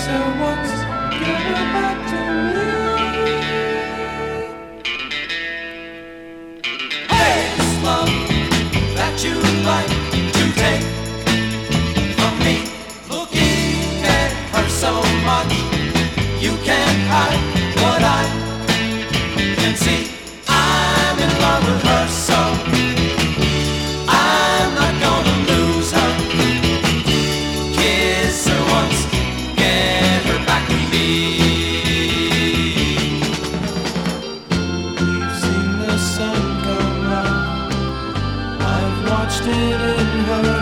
her once, give her back to me. Hey, this love that you like to take from me, looking at her so much, you can't hide what I can see. I'm in love with her, so I'm not gonna lose her. Kiss her once, get her back to me. We've seen the sun come up, I've watched it in her